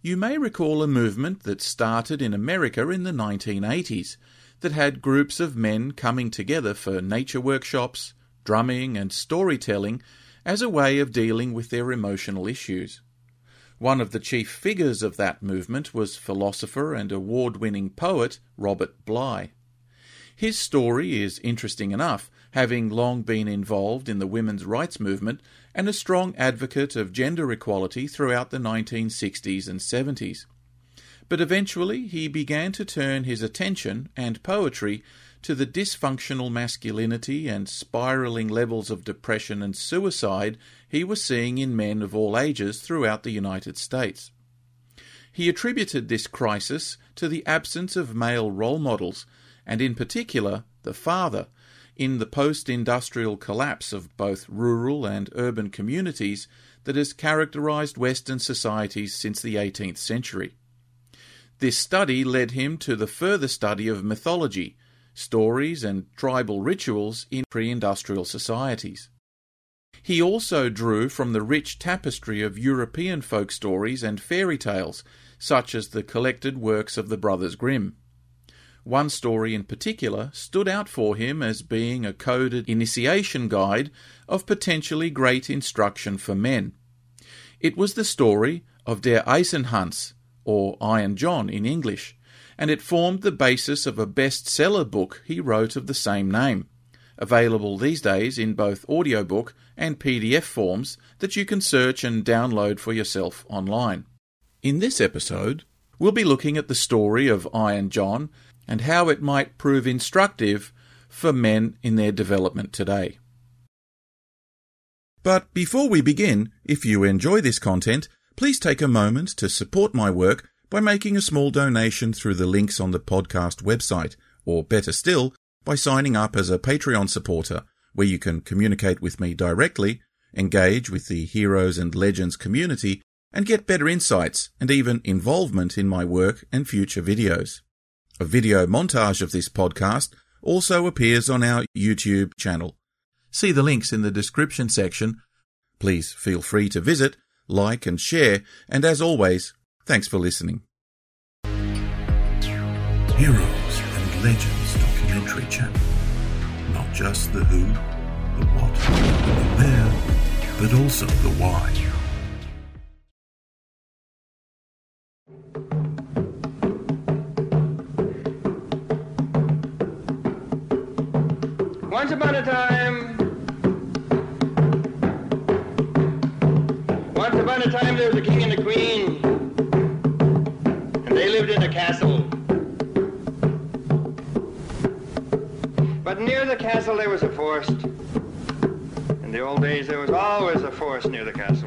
You may recall a movement that started in America in the 1980s that had groups of men coming together for nature workshops, drumming and storytelling as a way of dealing with their emotional issues. One of the chief figures of that movement was philosopher and award-winning poet Robert Bly. His story is interesting enough, having long been involved in the women's rights movement and a strong advocate of gender equality throughout the 1960s and 70s. But eventually he began to turn his attention and poetry to the dysfunctional masculinity and spiralling levels of depression and suicide he was seeing in men of all ages throughout the United States. He attributed this crisis to the absence of male role models, and in particular the father, in the post-industrial collapse of both rural and urban communities that has characterized Western societies since the 18th century. This study led him to the further study of mythology, stories and tribal rituals in pre-industrial societies. He also drew from the rich tapestry of European folk stories and fairy tales, such as the collected works of the Brothers Grimm. One story in particular stood out for him as being a coded initiation guide of potentially great instruction for men. It was the story of Der Eisenhans, or Iron John in English, and it formed the basis of a bestseller book he wrote of the same name, available these days in both audiobook and PDF forms that you can search and download for yourself online. In this episode, we'll be looking at the story of Iron John and how it might prove instructive for men in their development today. But before we begin, if you enjoy this content, please take a moment to support my work by making a small donation through the links on the podcast website, or better still, by signing up as a Patreon supporter, where you can communicate with me directly, engage with the Heroes and Legends community, and get better insights and even involvement in my work and future videos. A video montage of this podcast also appears on our YouTube channel. See the links in the description section. Please feel free to visit, like and share, and as always, thanks for listening. Heroes and Legends documentary channel. Not just the who, the what, the where, but also the why. Once upon a time, there was a king and a queen, and they lived in a castle. But near the castle there was a forest. In the old days there was always a forest near the castle.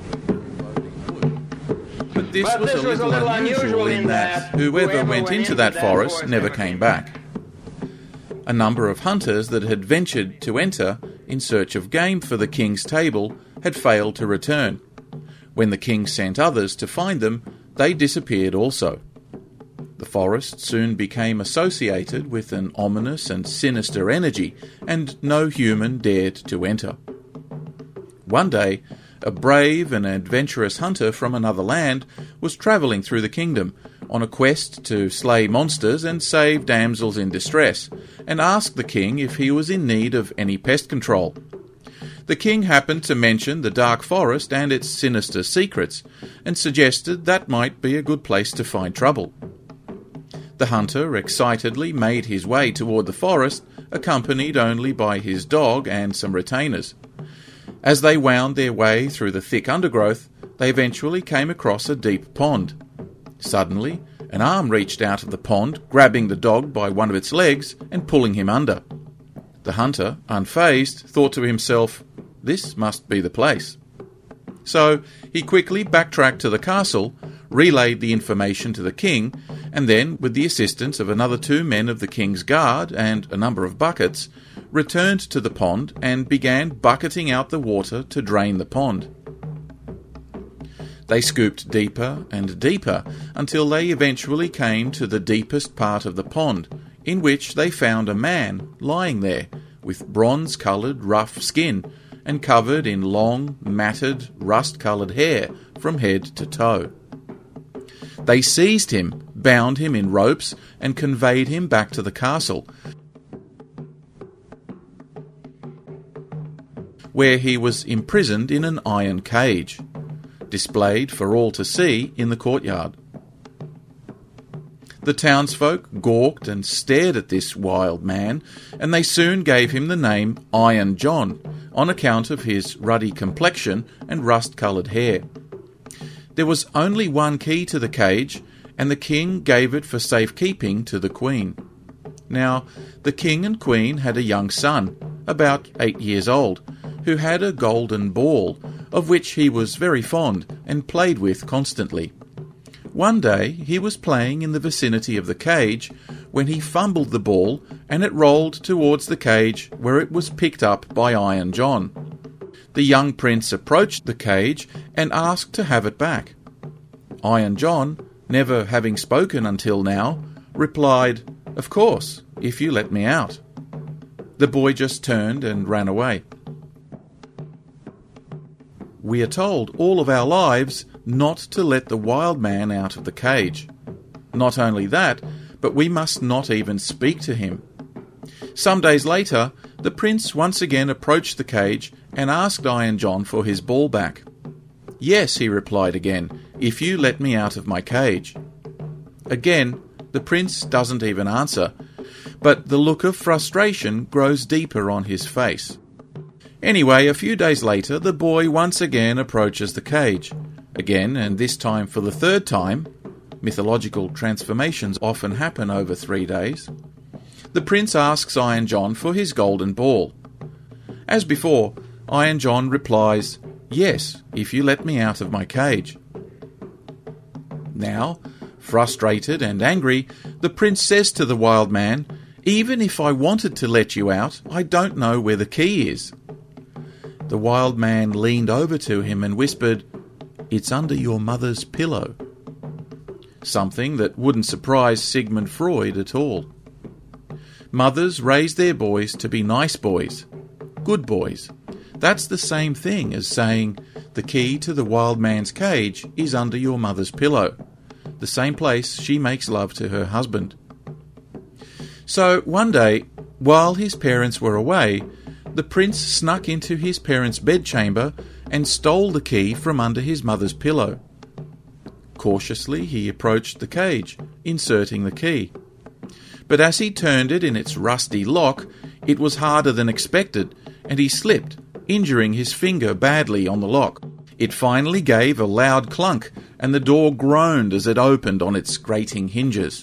But this was a little unusual in that whoever went into that forest never came back. A number of hunters that had ventured to enter in search of game for the king's table had failed to return. When the king sent others to find them, they disappeared also. The forest soon became associated with an ominous and sinister energy, and no human dared to enter. One day, a brave and adventurous hunter from another land was travelling through the kingdom on a quest to slay monsters and save damsels in distress, and asked the king if he was in need of any pest control. The king happened to mention the dark forest and its sinister secrets, and suggested that might be a good place to find trouble. The hunter excitedly made his way toward the forest, accompanied only by his dog and some retainers. As they wound their way through the thick undergrowth, they eventually came across a deep pond. Suddenly, an arm reached out of the pond, grabbing the dog by one of its legs and pulling him under. The hunter, unfazed, thought to himself, "This must be the place." So he quickly backtracked to the castle, relayed the information to the king, and then, with the assistance of another 2 men of the king's guard and a number of buckets, returned to the pond and began bucketing out the water to drain the pond. They scooped deeper and deeper until they eventually came to the deepest part of the pond, in which they found a man lying there, with bronze-coloured rough skin, and covered in long, matted, rust-coloured hair from head to toe. They seized him, bound him in ropes, and conveyed him back to the castle, where he was imprisoned in an iron cage, displayed for all to see in the courtyard. The townsfolk gawked and stared at this wild man, and they soon gave him the name Iron John, on account of his ruddy complexion and rust-coloured hair. There was only one key to the cage, and the king gave it for safekeeping to the queen. Now, the king and queen had a young son, about 8 years old, who had a golden ball, of which he was very fond and played with constantly. One day he was playing in the vicinity of the cage when he fumbled the ball, and it rolled towards the cage, where it was picked up by Iron John. The young prince approached the cage and asked to have it back. Iron John, never having spoken until now, replied, "Of course, if you let me out." The boy just turned and ran away. We are told all of our lives not to let the wild man out of the cage. Not only that, but we must not even speak to him. Some days later, the prince once again approached the cage and asked Iron John for his ball back. "Yes," he replied again, "if you let me out of my cage." Again, the prince doesn't even answer, but the look of frustration grows deeper on his face. Anyway, a few days later, the boy once again approaches the cage. Again, and this time for the third time — mythological transformations often happen over 3 days — the prince asks Iron John for his golden ball. As before, Iron John replies, "Yes, if you let me out of my cage." Now, frustrated and angry, the prince says to the wild man, "Even if I wanted to let you out, I don't know where the key is." The wild man leaned over to him and whispered, "It's under your mother's pillow." Something that wouldn't surprise Sigmund Freud at all. Mothers raise their boys to be nice boys, good boys. That's the same thing as saying the key to the wild man's cage is under your mother's pillow, the same place she makes love to her husband. So one day, while his parents were away, the prince snuck into his parents' bedchamber and stole the key from under his mother's pillow. Cautiously he approached the cage, inserting the key. But as he turned it in its rusty lock, it was harder than expected, and he slipped, injuring his finger badly on the lock. It finally gave a loud clunk, and the door groaned as it opened on its grating hinges.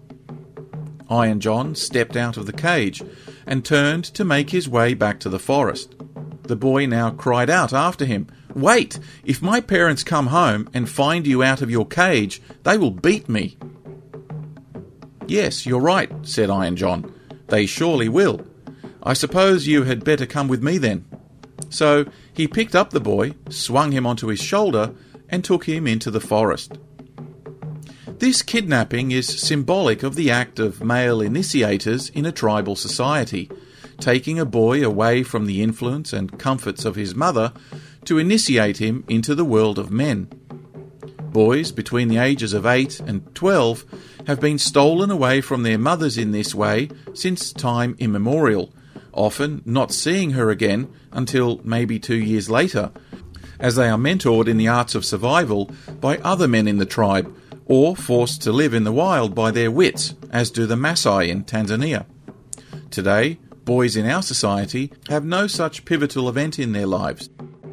Iron John stepped out of the cage and turned to make his way back to the forest. The boy now cried out after him, "Wait! If my parents come home and find you out of your cage, they will beat me." "Yes, you're right," said Iron John. "They surely will. I suppose you had better come with me then." So he picked up the boy, swung him onto his shoulder, and took him into the forest. This kidnapping is symbolic of the act of male initiators in a tribal society, taking a boy away from the influence and comforts of his mother to initiate him into the world of men. Boys between the ages of 8 and 12 have been stolen away from their mothers in this way since time immemorial, often not seeing her again until maybe 2 years later, as they are mentored in the arts of survival by other men in the tribe, or forced to live in the wild by their wits, as do the Maasai in Tanzania. Today, boys in our society have no such pivotal event in their lives.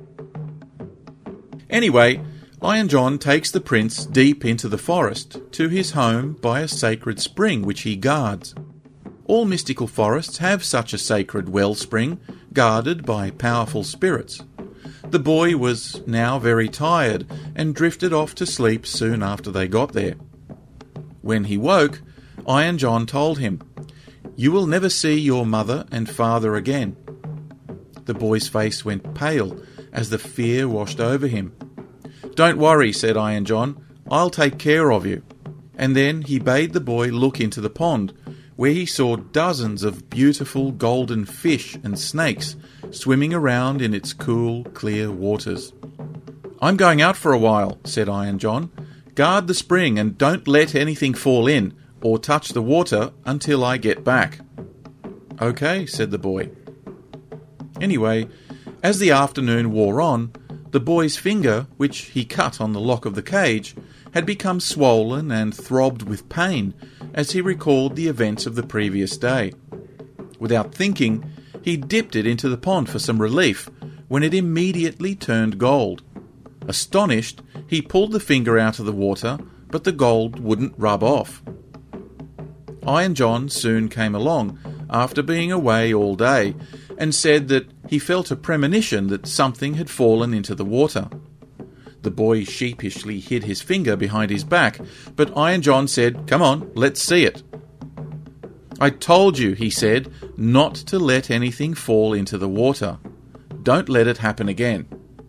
Anyway, Iron John takes the prince deep into the forest, to his home by a sacred spring which he guards. All mystical forests have such a sacred wellspring, guarded by powerful spirits. The boy was now very tired and drifted off to sleep soon after they got there. When he woke, Iron John told him, "You will never see your mother and father again." The boy's face went pale as the fear washed over him. "Don't worry," said Iron John, "I'll take care of you." And then he bade the boy look into the pond, where he saw dozens of beautiful golden fish and snakes swimming around in its cool, clear waters. "I'm going out for a while," said Iron John. Guard the spring and don't let anything fall in or touch the water until I get back." "Okay," said the boy. Anyway, as the afternoon wore on, the boy's finger, which he cut on the lock of the cage, had become swollen and throbbed with pain as he recalled the events of the previous day. Without thinking, he dipped it into the pond for some relief, when it immediately turned gold. Astonished, he pulled the finger out of the water, but the gold wouldn't rub off. Iron John soon came along, after being away all day, and said that he felt a premonition that something had fallen into the water. The boy sheepishly hid his finger behind his back, but Iron John said, "Come on, let's see it." "I told you," he said, "not to let anything fall into the water. Don't let it happen again."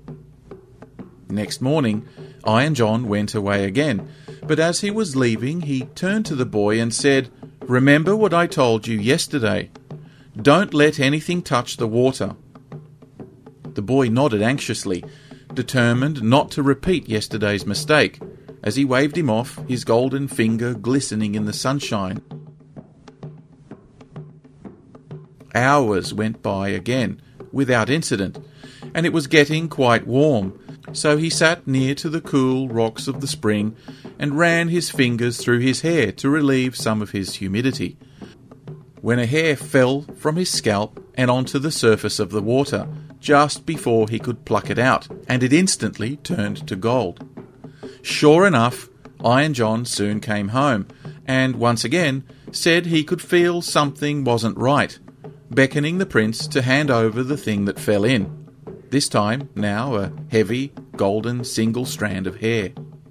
Next morning, Iron John went away again, but as he was leaving, he turned to the boy and said, "Remember what I told you yesterday. Don't let anything touch the water." The boy nodded anxiously, determined not to repeat yesterday's mistake, as he waved him off, his golden finger glistening in the sunshine. Hours went by again, without incident, and it was getting quite warm, so he sat near to the cool rocks of the spring and ran his fingers through his hair to relieve some of his humidity, when a hair fell from his scalp and onto the surface of the water, just before he could pluck it out, and it instantly turned to gold. Sure enough, Iron John soon came home, and once again said he could feel something wasn't right, beckoning the prince to hand over the thing that fell in, this time now a heavy, golden single strand of hair.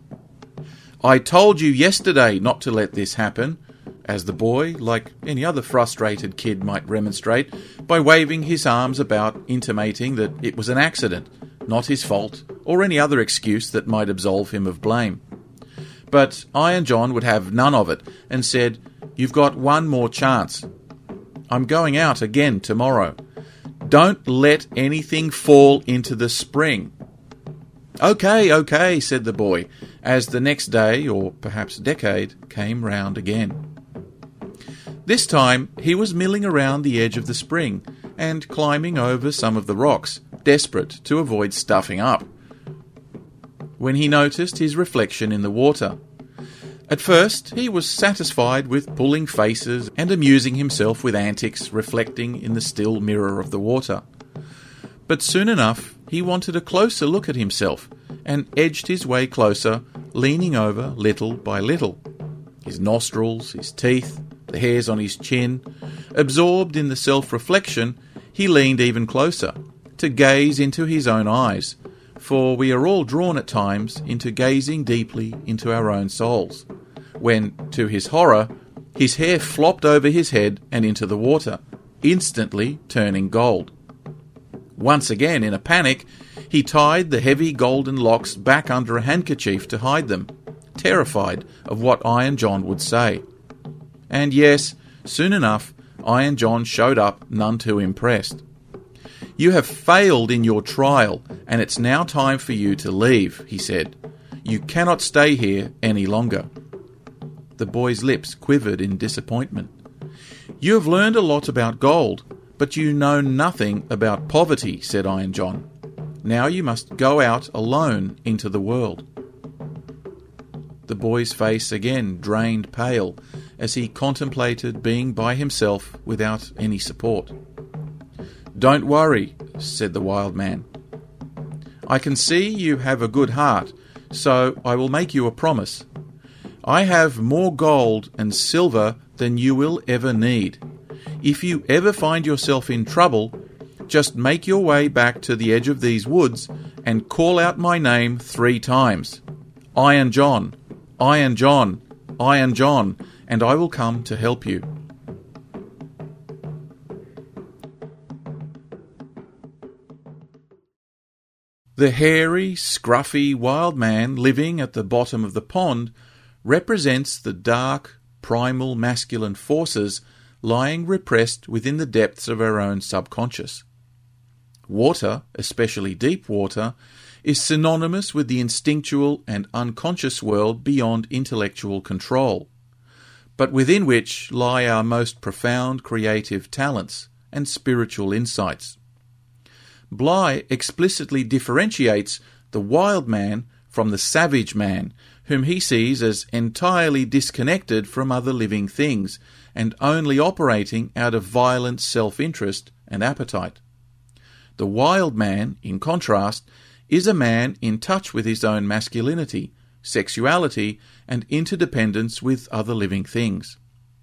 "I told you yesterday not to let this happen," as the boy, like any other frustrated kid, might remonstrate by waving his arms about, intimating that it was an accident, not his fault, or any other excuse that might absolve him of blame. But Iron John would have none of it, and said, "You've got one more chance. I'm going out again tomorrow. Don't let anything fall into the spring." Okay, said the boy, as the next day, or perhaps decade, came round again. This time he was milling around the edge of the spring and climbing over some of the rocks, desperate to avoid stuffing up, when he noticed his reflection in the water. At first he was satisfied with pulling faces and amusing himself with antics reflecting in the still mirror of the water. But soon enough he wanted a closer look at himself and edged his way closer, leaning over little by little. His nostrils, his teeth, the hairs on his chin, absorbed in the self-reflection, he leaned even closer, to gaze into his own eyes, for we are all drawn at times into gazing deeply into our own souls, when, to his horror, his hair flopped over his head and into the water, instantly turning gold. Once again, in a panic, he tied the heavy golden locks back under a handkerchief to hide them, terrified of what Iron John would say. And yes, soon enough, Iron John showed up none too impressed. "You have failed in your trial, and it's now time for you to leave," he said. "You cannot stay here any longer." The boy's lips quivered in disappointment. "You have learned a lot about gold, but you know nothing about poverty," said Iron John. "Now you must go out alone into the world." The boy's face again drained pale as he contemplated being by himself without any support. "Don't worry," said the wild man. "I can see you have a good heart, so I will make you a promise. I have more gold and silver than you will ever need. If you ever find yourself in trouble, just make your way back to the edge of these woods and call out my name 3 times. Iron John, Iron John, Iron John, and I will come to help you." The hairy, scruffy wild man living at the bottom of the pond represents the dark, primal masculine forces lying repressed within the depths of our own subconscious. Water, especially deep water, is synonymous with the instinctual and unconscious world beyond intellectual control, but within which lie our most profound creative talents and spiritual insights. Bligh explicitly differentiates the wild man from the savage man, whom he sees as entirely disconnected from other living things and only operating out of violent self-interest and appetite. The wild man, in contrast, is a man in touch with his own masculinity, sexuality, and interdependence with other living things.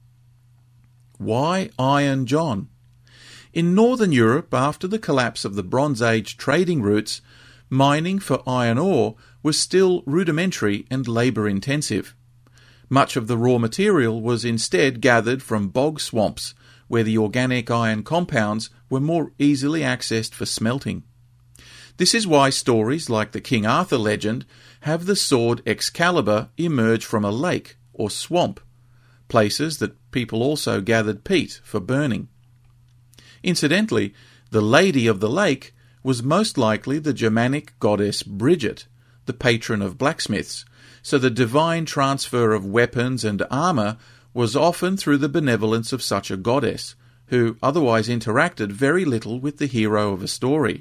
Why Iron John? In Northern Europe, after the collapse of the Bronze Age trading routes, mining for iron ore was still rudimentary and labour-intensive. Much of the raw material was instead gathered from bog swamps, where the organic iron compounds were more easily accessed for smelting. This is why stories like the King Arthur legend have the sword Excalibur emerge from a lake or swamp, places that people also gathered peat for burning. Incidentally, the Lady of the Lake was most likely the Germanic goddess Bridget, the patron of blacksmiths, so the divine transfer of weapons and armour was often through the benevolence of such a goddess, who otherwise interacted very little with the hero of a story.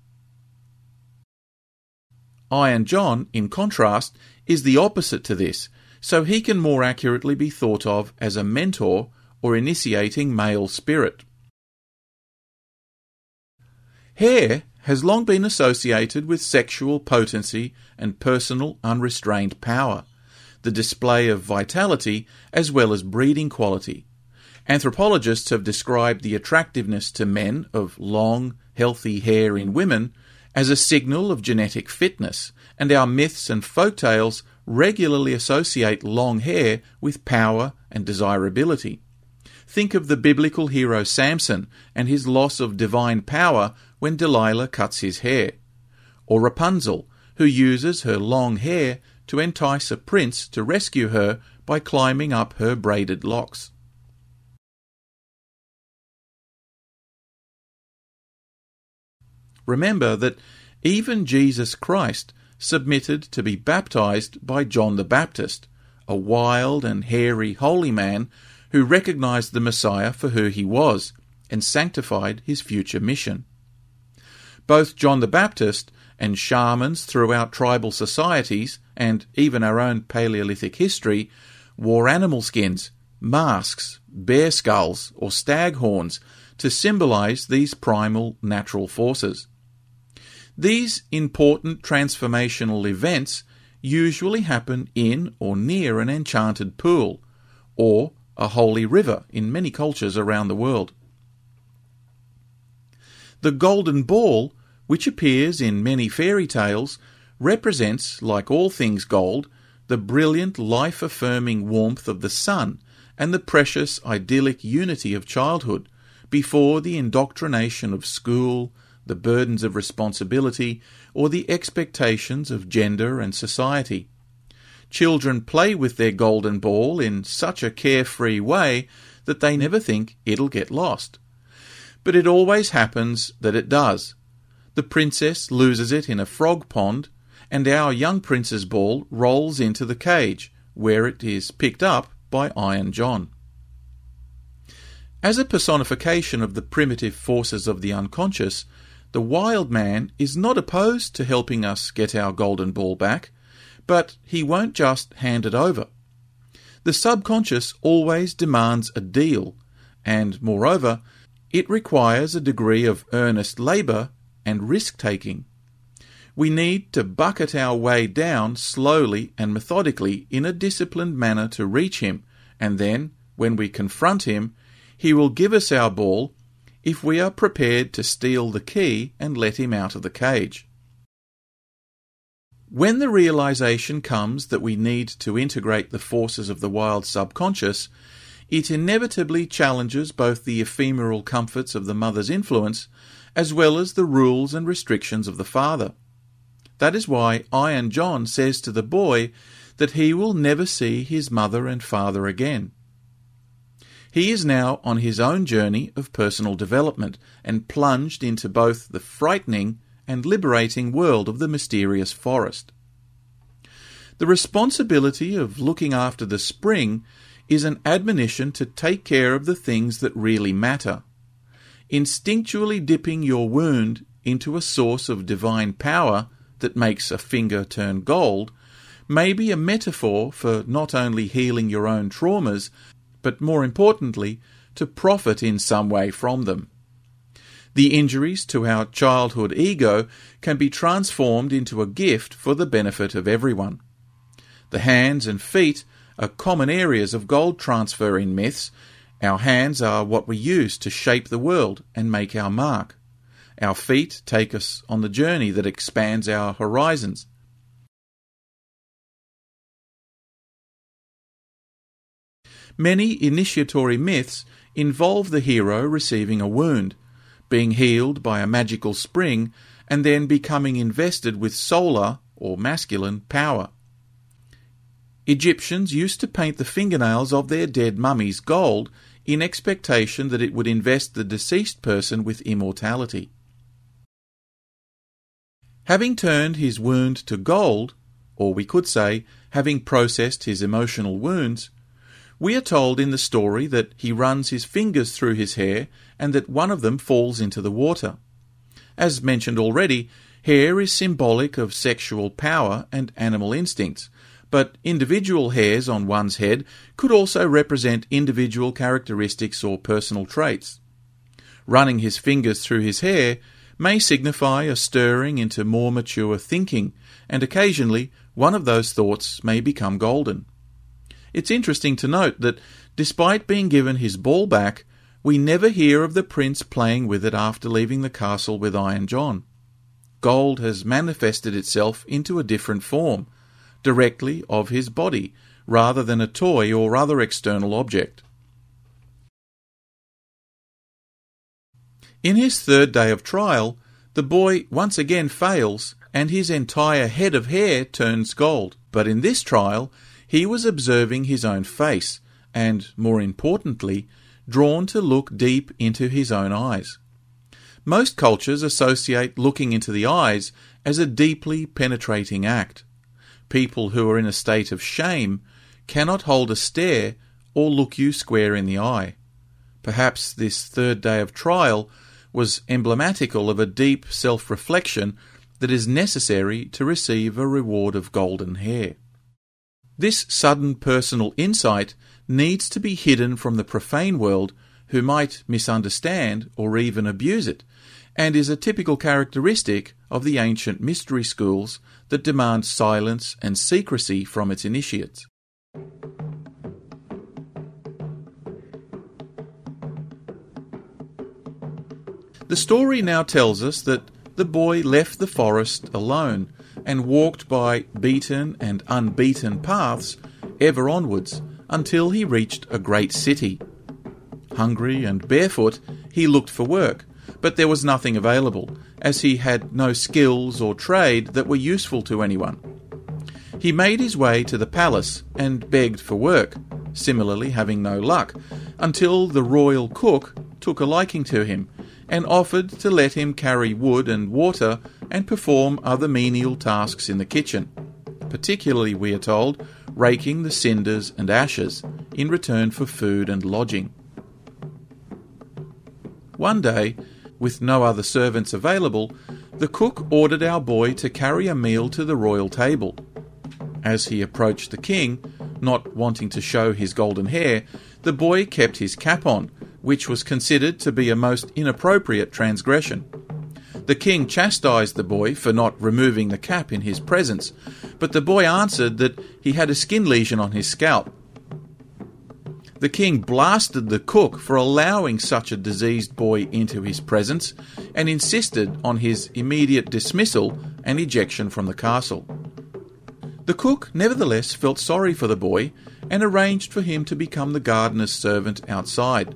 Iron John, in contrast, is the opposite to this, so he can more accurately be thought of as a mentor or initiating male spirit. Hair has long been associated with sexual potency and personal unrestrained power, the display of vitality as well as breeding quality. Anthropologists have described the attractiveness to men of long, healthy hair in women as a signal of genetic fitness, and our myths and folktales regularly associate long hair with power and desirability. Think of the biblical hero Samson and his loss of divine power when Delilah cuts his hair, or Rapunzel, who uses her long hair to entice a prince to rescue her by climbing up her braided locks. Remember that even Jesus Christ submitted to be baptized by John the Baptist, a wild and hairy holy man who recognized the Messiah for who he was and sanctified his future mission. Both John the Baptist and shamans throughout tribal societies, and even our own Paleolithic history, wore animal skins, masks, bear skulls, or stag horns to symbolize these primal natural forces. These important transformational events usually happen in or near an enchanted pool, or a holy river in many cultures around the world. The golden ball, which appears in many fairy tales, represents, like all things gold, the brilliant life-affirming warmth of the sun and the precious idyllic unity of childhood, before the indoctrination of school, the burdens of responsibility, or the expectations of gender and society. Children play with their golden ball in such a carefree way that they never think it'll get lost. But it always happens that it does. The princess loses it in a frog pond, and our young prince's ball rolls into the cage, where it is picked up by Iron John. As a personification of the primitive forces of the unconscious, the wild man is not opposed to helping us get our golden ball back, but he won't just hand it over. The subconscious always demands a deal, and, moreover, it requires a degree of earnest labour and risk-taking. We need to bucket our way down slowly and methodically in a disciplined manner to reach him, and then, when we confront him, he will give us our ball if we are prepared to steal the key and let him out of the cage. When the realization comes that we need to integrate the forces of the wild subconscious, it inevitably challenges both the ephemeral comforts of the mother's influence as well as the rules and restrictions of the father. That is why Iron John says to the boy that he will never see his mother and father again. He is now on his own journey of personal development and plunged into both the frightening and liberating world of the mysterious forest. The responsibility of looking after the spring is an admonition to take care of the things that really matter. Instinctually dipping your wound into a source of divine power that makes a finger turn gold may be a metaphor for not only healing your own traumas, but more importantly, to profit in some way from them. The injuries to our childhood ego can be transformed into a gift for the benefit of everyone. The hands and feet are common areas of gold transfer in myths. Our hands are what we use to shape the world and make our mark. Our feet take us on the journey that expands our horizons. Many initiatory myths involve the hero receiving a wound, being healed by a magical spring, and then becoming invested with solar or masculine power. Egyptians used to paint the fingernails of their dead mummies gold in expectation that it would invest the deceased person with immortality. Having turned his wound to gold, or we could say, having processed his emotional wounds, we are told in the story that he runs his fingers through his hair and that one of them falls into the water. As mentioned already, hair is symbolic of sexual power and animal instincts, but individual hairs on one's head could also represent individual characteristics or personal traits. Running his fingers through his hair may signify a stirring into more mature thinking, and occasionally one of those thoughts may become golden. It's interesting to note that, despite being given his ball back, we never hear of the prince playing with it after leaving the castle with Iron John. Gold has manifested itself into a different form, directly of his body, rather than a toy or other external object. In his third day of trial, the boy once again fails, and his entire head of hair turns gold. But in this trial, he was observing his own face, and, more importantly, drawn to look deep into his own eyes. Most cultures associate looking into the eyes as a deeply penetrating act. People who are in a state of shame cannot hold a stare or look you square in the eye. Perhaps this third day of trial was emblematical of a deep self-reflection that is necessary to receive a reward of golden hair. This sudden personal insight needs to be hidden from the profane world, who might misunderstand or even abuse it, and is a typical characteristic of the ancient mystery schools that demand silence and secrecy from its initiates. The story now tells us that the boy left the forest alone and walked by beaten and unbeaten paths ever onwards until he reached a great city. Hungry and barefoot, he looked for work, but there was nothing available, as he had no skills or trade that were useful to anyone. He made his way to the palace and begged for work, similarly having no luck, until the royal cook took a liking to him and offered to let him carry wood and water and perform other menial tasks in the kitchen, particularly, we are told, raking the cinders and ashes in return for food and lodging. One day, with no other servants available, the cook ordered our boy to carry a meal to the royal table. As he approached the king, not wanting to show his golden hair, the boy kept his cap on, which was considered to be a most inappropriate transgression. The king chastised the boy for not removing the cap in his presence, but the boy answered that he had a skin lesion on his scalp. The king blasted the cook for allowing such a diseased boy into his presence and insisted on his immediate dismissal and ejection from the castle. The cook nevertheless felt sorry for the boy and arranged for him to become the gardener's servant outside.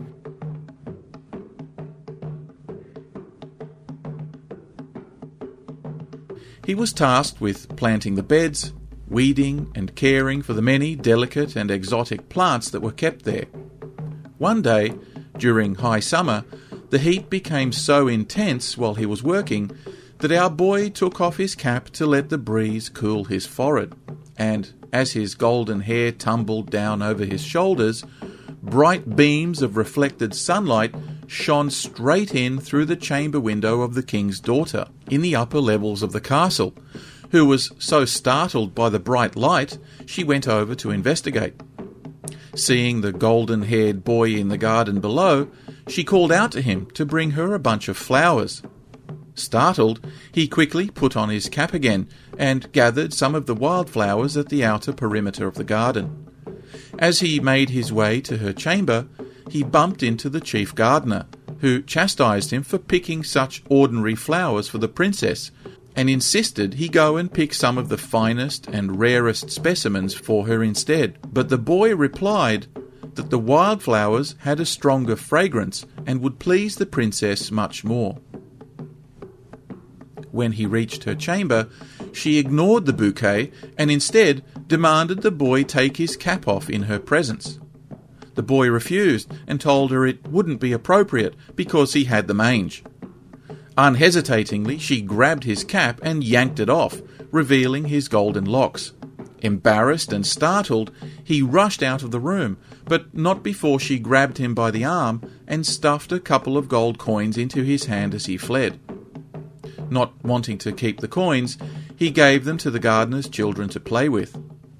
He was tasked with planting the beds, weeding and caring for the many delicate and exotic plants that were kept there. One day, during high summer, the heat became so intense while he was working that our boy took off his cap to let the breeze cool his forehead, and as his golden hair tumbled down over his shoulders, bright beams of reflected sunlight shone straight in through the chamber window of the king's daughter in the upper levels of the castle, who was so startled by the bright light she went over to investigate. Seeing the golden-haired boy in the garden below, she called out to him to bring her a bunch of flowers. Startled, he quickly put on his cap again and gathered some of the wildflowers at the outer perimeter of the garden. As he made his way to her chamber, he bumped into the chief gardener, who chastised him for picking such ordinary flowers for the princess, and insisted he go and pick some of the finest and rarest specimens for her instead. But the boy replied that the wildflowers had a stronger fragrance and would please the princess much more. When he reached her chamber, she ignored the bouquet and instead demanded the boy take his cap off in her presence. The boy refused and told her it wouldn't be appropriate because he had the mange. Unhesitatingly, she grabbed his cap and yanked it off, revealing his golden locks. Embarrassed and startled, he rushed out of the room, but not before she grabbed him by the arm and stuffed a couple of gold coins into his hand as he fled. Not wanting to keep the coins, he gave them to the gardener's children to play with.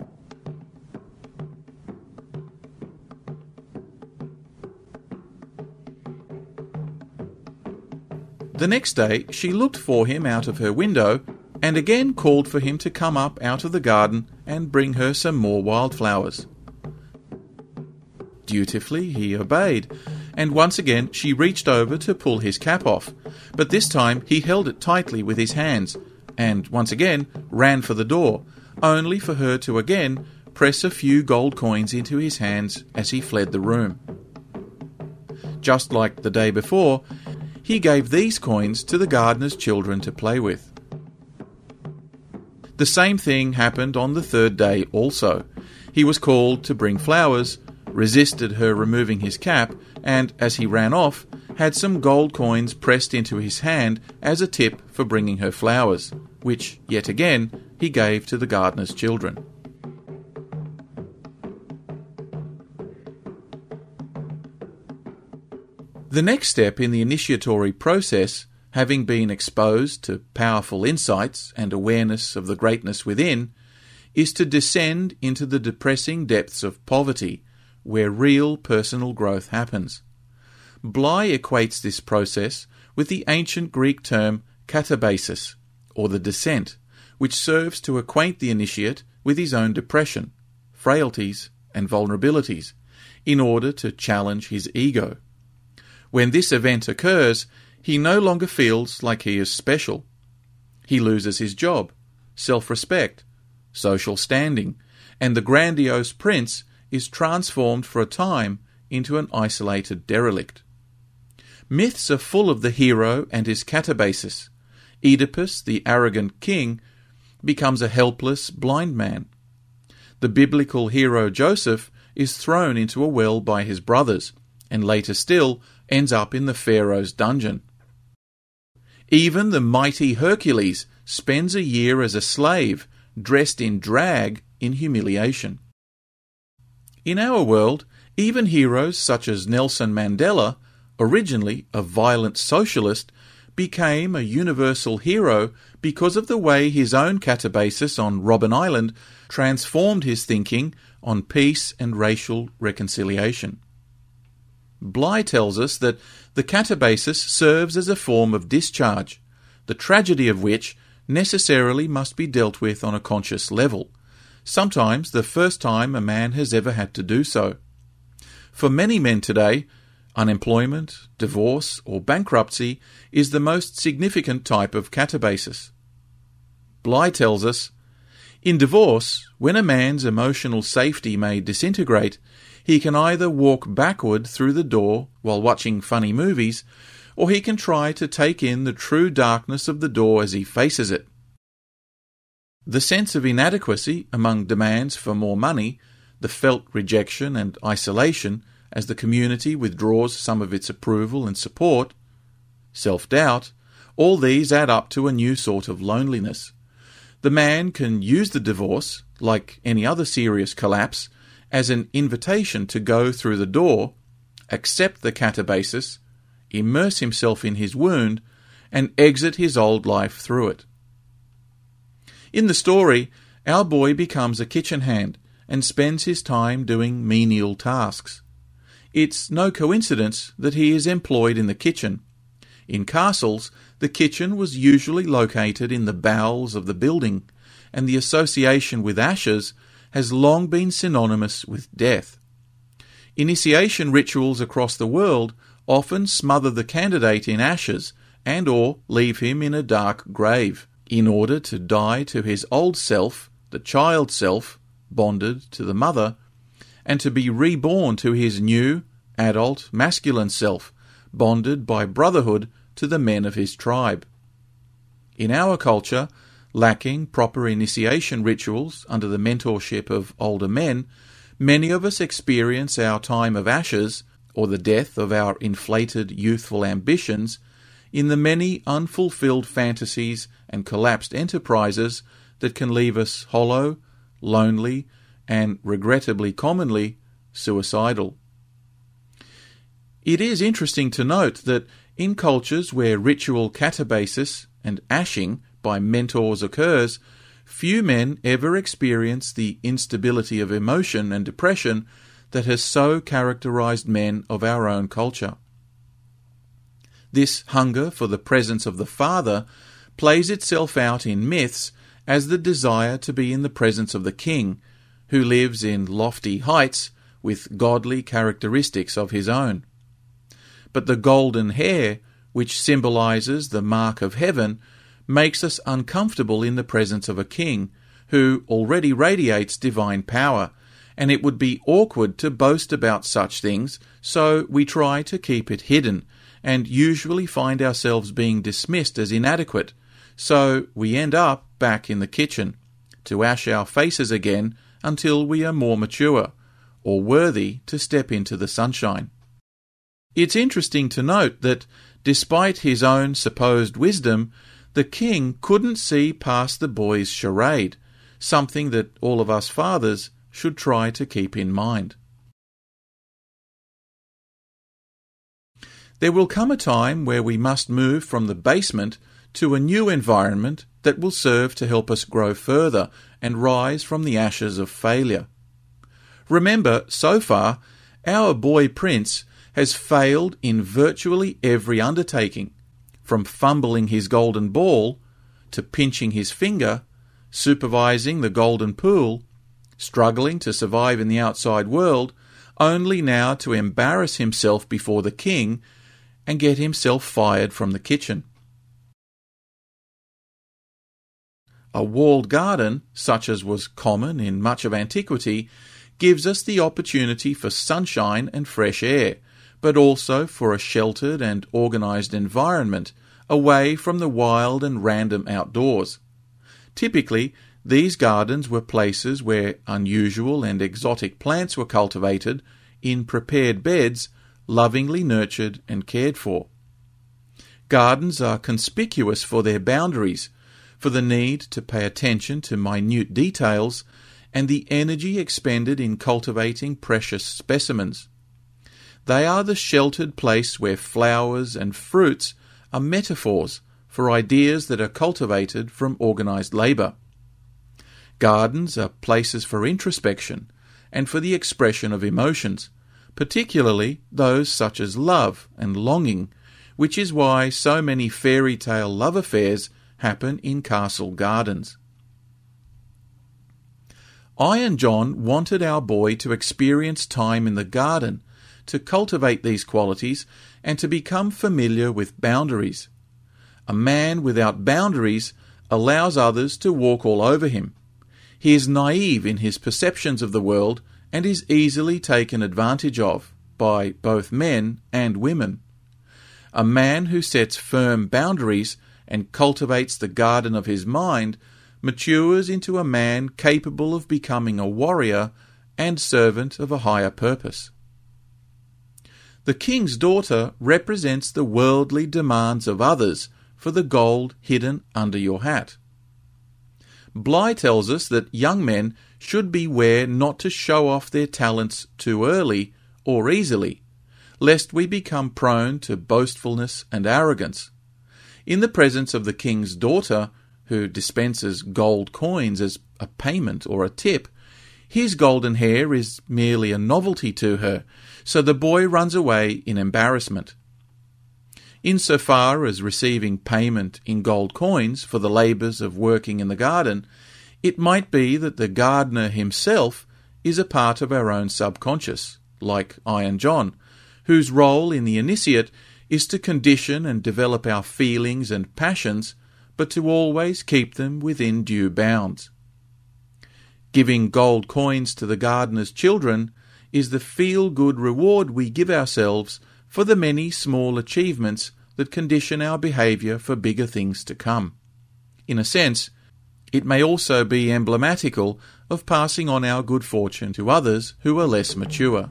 The next day she looked for him out of her window and again called for him to come up out of the garden and bring her some more wildflowers. Dutifully he obeyed, and once again she reached over to pull his cap off, but this time he held it tightly with his hands, and once again ran for the door, only for her to again press a few gold coins into his hands as he fled the room. Just like the day before, he gave these coins to the gardener's children to play with. The same thing happened on the third day also. He was called to bring flowers, resisted her removing his cap, and, as he ran off, had some gold coins pressed into his hand as a tip for bringing her flowers, which, yet again, he gave to the gardener's children. The next step in the initiatory process, having been exposed to powerful insights and awareness of the greatness within, is to descend into the depressing depths of poverty, where real personal growth happens. Bly equates this process with the ancient Greek term katabasis, or the descent, which serves to acquaint the initiate with his own depression, frailties, and vulnerabilities, in order to challenge his ego. When this event occurs, he no longer feels like he is special. He loses his job, self-respect, social standing, and the grandiose prince is transformed for a time into an isolated derelict. Myths are full of the hero and his katabasis. Oedipus, the arrogant king, becomes a helpless blind man. The biblical hero Joseph is thrown into a well by his brothers, and later still ends up in the Pharaoh's dungeon. Even the mighty Hercules spends a year as a slave, dressed in drag in humiliation. In our world, even heroes such as Nelson Mandela, originally a violent socialist, became a universal hero because of the way his own katabasis on Robben Island transformed his thinking on peace and racial reconciliation. Bly tells us that the katabasis serves as a form of discharge, the tragedy of which necessarily must be dealt with on a conscious level, sometimes the first time a man has ever had to do so. For many men today, unemployment, divorce, or bankruptcy is the most significant type of katabasis. Bly tells us, in divorce, when a man's emotional safety may disintegrate, he can either walk backward through the door while watching funny movies, or he can try to take in the true darkness of the door as he faces it. The sense of inadequacy among demands for more money, the felt rejection and isolation as the community withdraws some of its approval and support, self-doubt, All these add up to a new sort of loneliness. The man can use the divorce, like any other serious collapse, as an invitation to go through the door, accept the catabasis, immerse himself in his wound, and exit his old life through it. In the story, our boy becomes a kitchen hand and spends his time doing menial tasks. It's no coincidence that he is employed in the kitchen. In castles, the kitchen was usually located in the bowels of the building, and the association with ashes has long been synonymous with death. Initiation rituals across the world often smother the candidate in ashes and/or leave him in a dark grave, in order to die to his old self, the child self, bonded to the mother, and to be reborn to his new, adult, masculine self, bonded by brotherhood to the men of his tribe. In our culture, lacking proper initiation rituals under the mentorship of older men, many of us experience our time of ashes, or the death of our inflated youthful ambitions, in the many unfulfilled fantasies and collapsed enterprises that can leave us hollow, lonely, and regrettably commonly suicidal. It is interesting to note that in cultures where ritual catabasis and ashing by mentors occurs, few men ever experience the instability of emotion and depression that has so characterized men of our own culture. This hunger for the presence of the Father plays itself out in myths as the desire to be in the presence of the king, who lives in lofty heights with godly characteristics of his own. But the golden hair, which symbolizes the mark of heaven, makes us uncomfortable in the presence of a king who already radiates divine power, and it would be awkward to boast about such things, so we try to keep it hidden, and usually find ourselves being dismissed as inadequate, so we end up back in the kitchen, to ash our faces again until we are more mature, or worthy to step into the sunshine. It's interesting to note that, despite his own supposed wisdom, the king couldn't see past the boy's charade, something that all of us fathers should try to keep in mind. There will come a time where we must move from the basement to a new environment that will serve to help us grow further and rise from the ashes of failure. Remember, so far, our boy prince has failed in virtually every undertaking, from fumbling his golden ball, to pinching his finger, supervising the golden pool, struggling to survive in the outside world, only now to embarrass himself before the king and get himself fired from the kitchen. A walled garden, such as was common in much of antiquity, gives us the opportunity for sunshine and fresh air, but also for a sheltered and organised environment, away from the wild and random outdoors. Typically, these gardens were places where unusual and exotic plants were cultivated in prepared beds, lovingly nurtured and cared for. Gardens are conspicuous for their boundaries, for the need to pay attention to minute details, and the energy expended in cultivating precious specimens. They are the sheltered place where flowers and fruits are metaphors for ideas that are cultivated from organised labour. Gardens are places for introspection and for the expression of emotions, particularly those such as love and longing, which is why so many fairy tale love affairs happen in castle gardens. I and John wanted our boy to experience time in the garden, to cultivate these qualities, and to become familiar with boundaries. A man without boundaries allows others to walk all over him. He is naive in his perceptions of the world and is easily taken advantage of by both men and women. A man who sets firm boundaries and cultivates the garden of his mind matures into a man capable of becoming a warrior and servant of a higher purpose. The king's daughter represents the worldly demands of others for the gold hidden under your hat. Bligh tells us that young men should beware not to show off their talents too early or easily, lest we become prone to boastfulness and arrogance. In the presence of the king's daughter, who dispenses gold coins as a payment or a tip, his golden hair is merely a novelty to her, so the boy runs away in embarrassment. Insofar as receiving payment in gold coins for the labours of working in the garden, it might be that the gardener himself is a part of our own subconscious, like Iron John, whose role in the initiate is to condition and develop our feelings and passions, but to always keep them within due bounds. Giving gold coins to the gardener's children is the feel-good reward we give ourselves for the many small achievements that condition our behaviour for bigger things to come. In a sense, it may also be emblematical of passing on our good fortune to others who are less mature.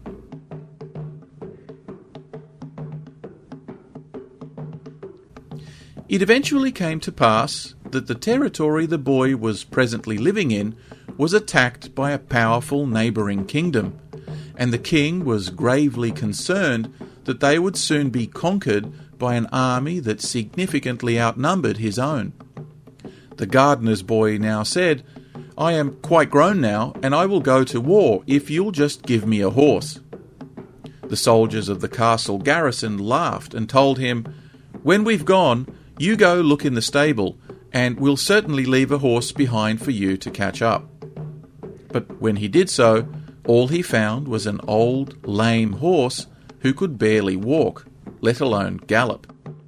It eventually came to pass that the territory the boy was presently living in was attacked by a powerful neighbouring kingdom, and the king was gravely concerned that they would soon be conquered by an army that significantly outnumbered his own. The gardener's boy now said, "I am quite grown now, and I will go to war if you'll just give me a horse." The soldiers of the castle garrison laughed and told him, "When we've gone, you go look in the stable, and we'll certainly leave a horse behind for you to catch up." But when he did so, all he found was an old, lame horse who could barely walk, let alone gallop.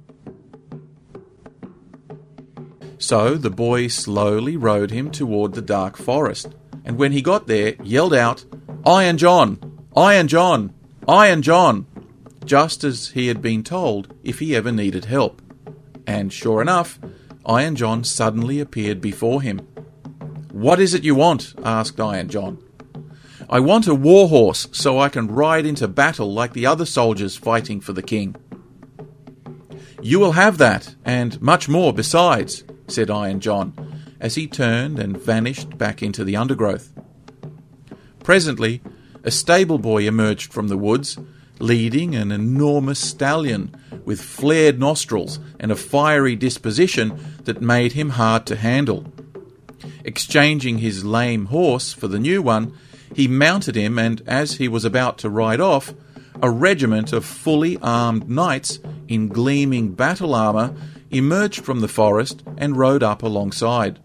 So the boy slowly rode him toward the dark forest, and when he got there, yelled out, "Iron John! Iron John! Iron John!" just as he had been told if he ever needed help. And sure enough, Iron John suddenly appeared before him. "What is it you want?" asked Iron John. "I want a war horse so I can ride into battle like the other soldiers fighting for the king." "You will have that, and much more besides," said Iron John, as he turned and vanished back into the undergrowth. Presently, a stable boy emerged from the woods, leading an enormous stallion with flared nostrils and a fiery disposition that made him hard to handle. Exchanging his lame horse for the new one, he mounted him, and as he was about to ride off, a regiment of fully armed knights in gleaming battle armour emerged from the forest and rode up alongside.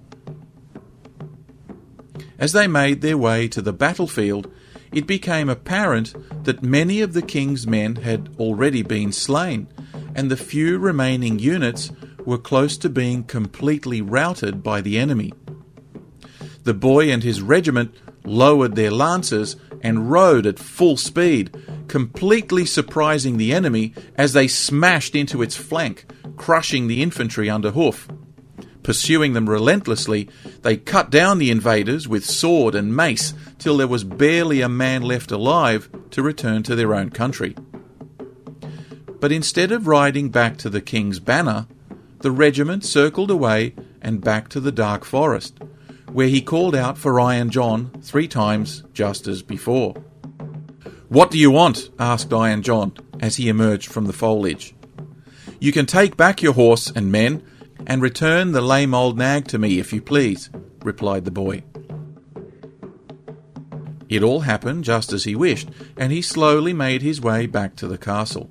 As they made their way to the battlefield, it became apparent that many of the king's men had already been slain, and the few remaining units were close to being completely routed by the enemy. The boy and his regiment lowered their lances and rode at full speed, completely surprising the enemy as they smashed into its flank, crushing the infantry under hoof. Pursuing them relentlessly, they cut down the invaders with sword and mace till there was barely a man left alive to return to their own country. But instead of riding back to the king's banner, the regiment circled away and back to the dark forest, where he called out for Iron John 3 times just as before. "What do you want?" asked Iron John as he emerged from the foliage. "You can take back your horse and men, and return the lame old nag to me if you please," replied the boy. It all happened just as he wished, and he slowly made his way back to the castle.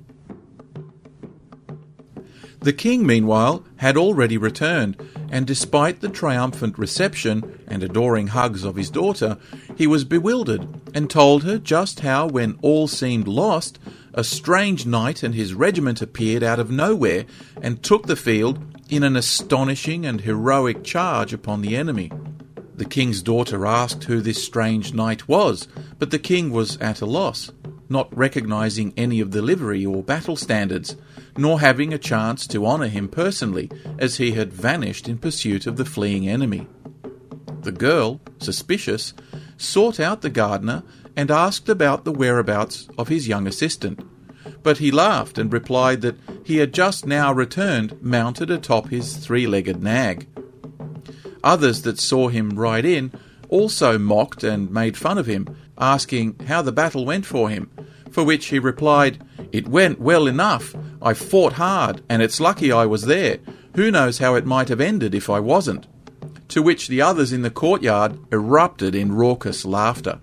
The king, meanwhile, had already returned, and despite the triumphant reception and adoring hugs of his daughter, he was bewildered and told her just how, when all seemed lost, a strange knight and his regiment appeared out of nowhere and took the field in an astonishing and heroic charge upon the enemy. The king's daughter asked who this strange knight was, but the king was at a loss, not recognising any of the livery or battle standards, nor having a chance to honour him personally, as he had vanished in pursuit of the fleeing enemy. The girl, suspicious, sought out the gardener and asked about the whereabouts of his young assistant, but he laughed and replied that he had just now returned mounted atop his three-legged nag. Others that saw him ride in also mocked and made fun of him, asking how the battle went for him, for which he replied, "It went well enough. I fought hard, and it's lucky I was there. Who knows how it might have ended if I wasn't?" To which the others in the courtyard erupted in raucous laughter.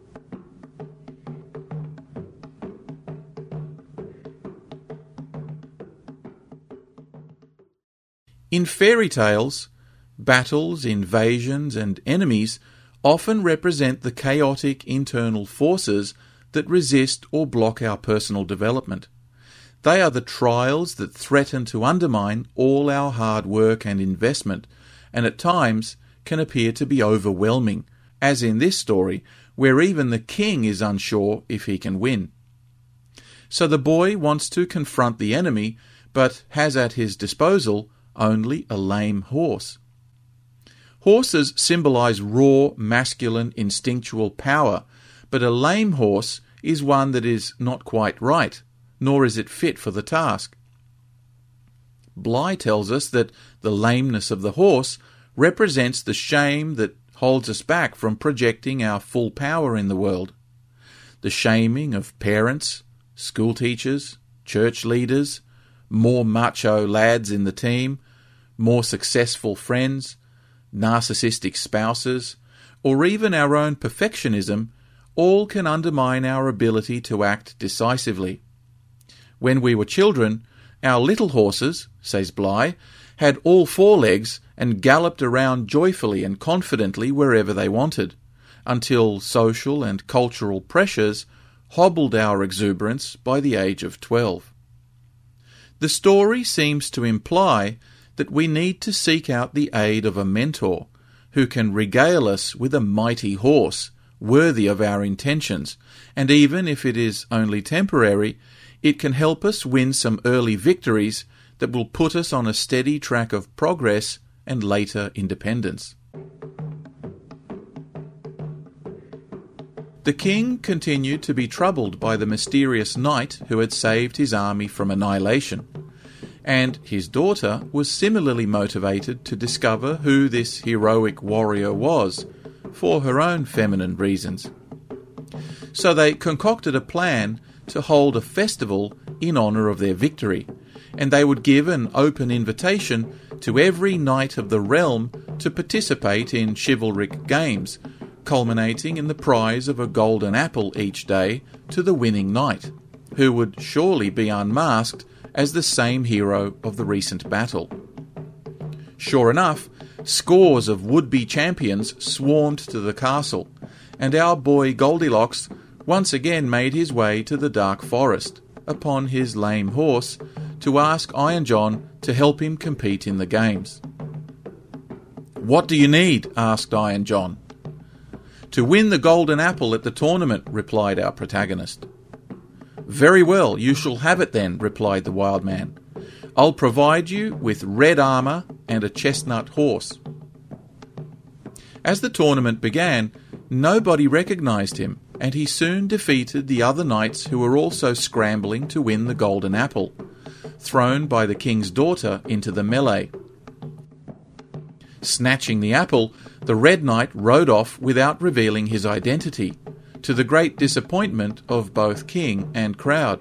In fairy tales, battles, invasions, and enemies often represent the chaotic internal forces that resist or block our personal development. They are the trials that threaten to undermine all our hard work and investment, and at times can appear to be overwhelming, as in this story, where even the king is unsure if he can win. So the boy wants to confront the enemy, but has at his disposal only a lame horse. Horses symbolize raw, masculine, instinctual power, but a lame horse is one that is not quite right, nor is it fit for the task. Bligh tells us that the lameness of the horse represents the shame that holds us back from projecting our full power in the world. The shaming of parents, school teachers, church leaders, more macho lads in the team, more successful friends, narcissistic spouses, or even our own perfectionism, all can undermine our ability to act decisively. When we were children, our little horses, says Bligh, had all four legs and galloped around joyfully and confidently wherever they wanted, until social and cultural pressures hobbled our exuberance by the age of 12. The story seems to imply that we need to seek out the aid of a mentor who can regale us with a mighty horse worthy of our intentions, and even if it is only temporary, it can help us win some early victories that will put us on a steady track of progress and later independence. The king continued to be troubled by the mysterious knight who had saved his army from annihilation, and his daughter was similarly motivated to discover who this heroic warrior was, for her own feminine reasons. So they concocted a plan to hold a festival in honour of their victory, and they would give an open invitation to every knight of the realm to participate in chivalric games, culminating in the prize of a golden apple each day to the winning knight, who would surely be unmasked as the same hero of the recent battle. Sure enough, scores of would-be champions swarmed to the castle, and our boy Goldilocks once again made his way to the dark forest, upon his lame horse, to ask Iron John to help him compete in the games. "What do you need?" asked Iron John. "To win the golden apple at the tournament," replied our protagonist. "Very well, you shall have it then," replied the wild man. "I'll provide you with red armour and a chestnut horse." As the tournament began, nobody recognised him, and he soon defeated the other knights who were also scrambling to win the golden apple, thrown by the king's daughter into the melee. Snatching the apple, the Red Knight rode off without revealing his identity, to the great disappointment of both king and crowd.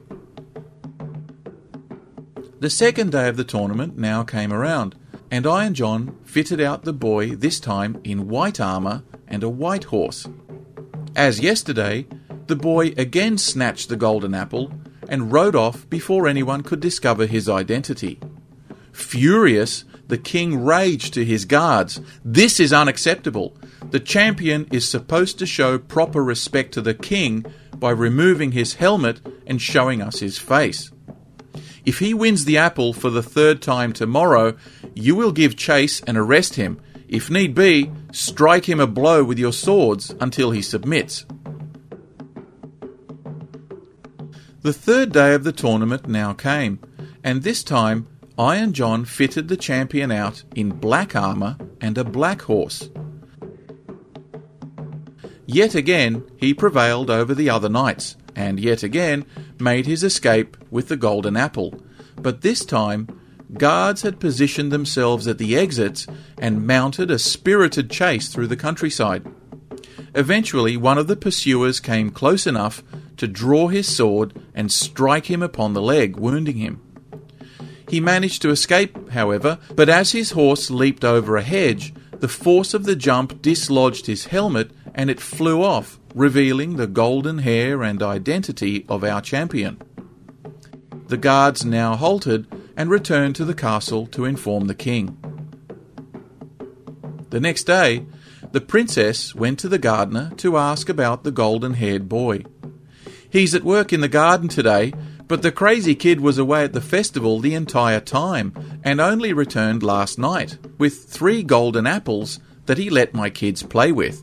The second day of the tournament now came around, and Iron John fitted out the boy this time in white armour and a white horse. As yesterday, the boy again snatched the golden apple and rode off before anyone could discover his identity. Furious, the king raged to his guards. "This is unacceptable. The champion is supposed to show proper respect to the king by removing his helmet and showing us his face. If he wins the apple for the third time tomorrow, you will give chase and arrest him. If need be, strike him a blow with your swords until he submits." The third day of the tournament now came, and this time Iron John fitted the champion out in black armour and a black horse. Yet again he prevailed over the other knights, and yet again made his escape with the golden apple. But this time, guards had positioned themselves at the exits and mounted a spirited chase through the countryside. Eventually, one of the pursuers came close enough to draw his sword and strike him upon the leg, wounding him. He managed to escape, however, but as his horse leaped over a hedge, the force of the jump dislodged his helmet and it flew off, revealing the golden hair and identity of our champion. The guards now halted and returned to the castle to inform the king. The next day, the princess went to the gardener to ask about the golden-haired boy. "He's at work in the garden today, but the crazy kid was away at the festival the entire time and only returned last night with 3 golden apples that he let my kids play with."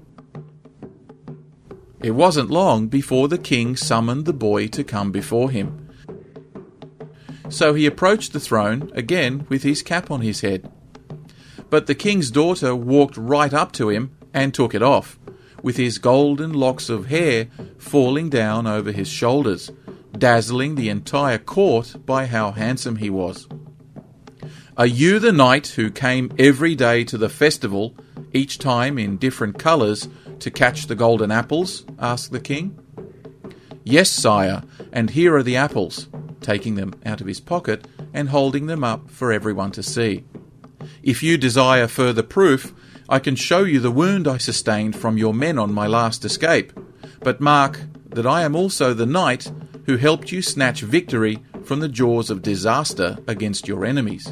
It wasn't long before the king summoned the boy to come before him. So he approached the throne again with his cap on his head. But the king's daughter walked right up to him and took it off, with his golden locks of hair falling down over his shoulders, dazzling the entire court by how handsome he was. "Are you the knight who came every day to the festival, each time in different colours, to catch the golden apples?" asked the king. "Yes, sire, and here are the apples," taking them out of his pocket and holding them up for everyone to see. "If you desire further proof, I can show you the wound I sustained from your men on my last escape. But mark that I am also the knight who helped you snatch victory from the jaws of disaster against your enemies.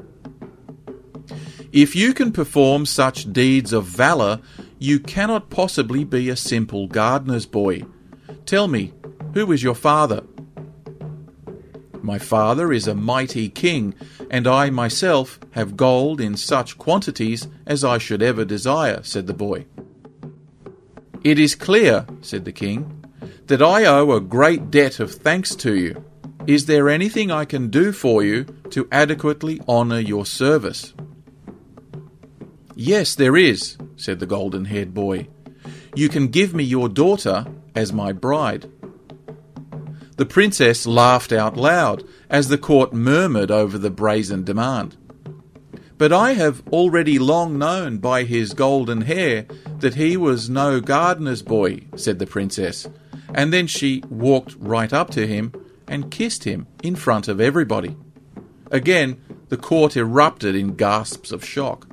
If you can perform such deeds of valour, you cannot possibly be a simple gardener's boy. Tell me, who is your father?" "My father is a mighty king, and I myself have gold in such quantities as I should ever desire," said the boy. "It is clear," said the king, "that I owe a great debt of thanks to you. Is there anything I can do for you to adequately honour your service?" "Yes, there is," said the golden-haired boy. "You can give me your daughter as my bride." The princess laughed out loud as the court murmured over the brazen demand. "But I have already long known by his golden hair that he was no gardener's boy," said the princess, and then she walked right up to him and kissed him in front of everybody. Again, the court erupted in gasps of shock.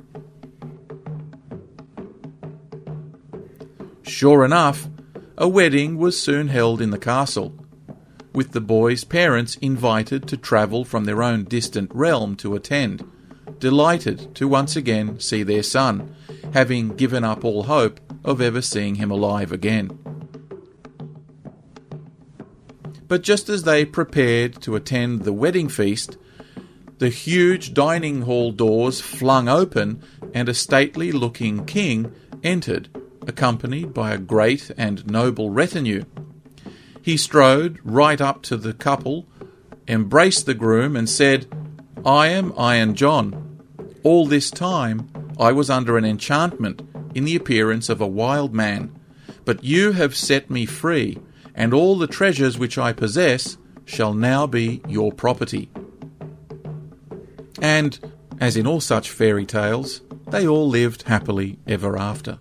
Sure enough, a wedding was soon held in the castle, with the boy's parents invited to travel from their own distant realm to attend, delighted to once again see their son, having given up all hope of ever seeing him alive again. But just as they prepared to attend the wedding feast, the huge dining hall doors flung open and a stately-looking king entered, accompanied by a great and noble retinue. He strode right up to the couple, embraced the groom and said, "I am Iron John. All this time I was under an enchantment in the appearance of a wild man, but you have set me free, and all the treasures which I possess shall now be your property." And, as in all such fairy tales, they all lived happily ever after.